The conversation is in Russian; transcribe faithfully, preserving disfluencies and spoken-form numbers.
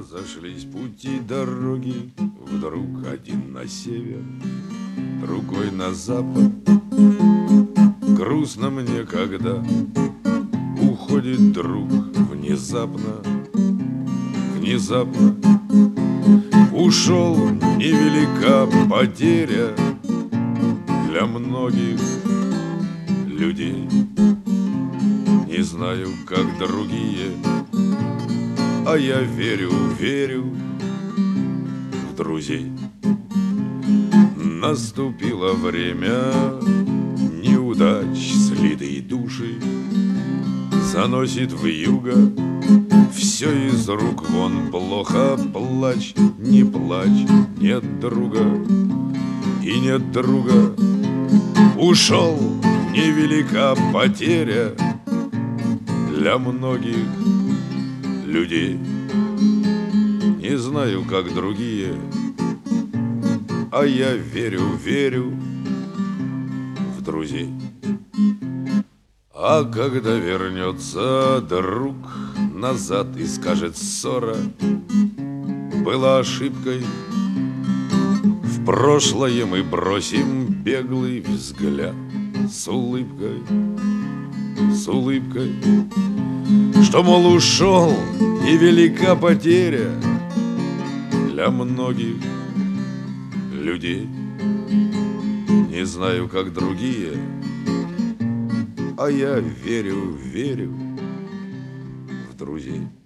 Разошлись пути дороги, вдруг один на север, другой на запад. Грустно мне, когда уходит друг внезапно, внезапно. Ушел, невелика потеря для многих людей. Не знаю, как другие, а я верю, верю в друзей. Наступило время неудач, слитые души заносит вьюга. Все из рук вон, плохо, плачь, не плачь, нет друга и нет друга. Ушел, невелика потеря для многих людей. Не знаю, как другие, а я верю, верю в друзей. А когда вернется друг назад и скажет: ссора была ошибкой, в прошлое мы бросим беглый взгляд с улыбкой, с улыбкой, что, мол, ушел, и велика потеря для многих людей. Не знаю, как другие, а я верю, верю в друзей.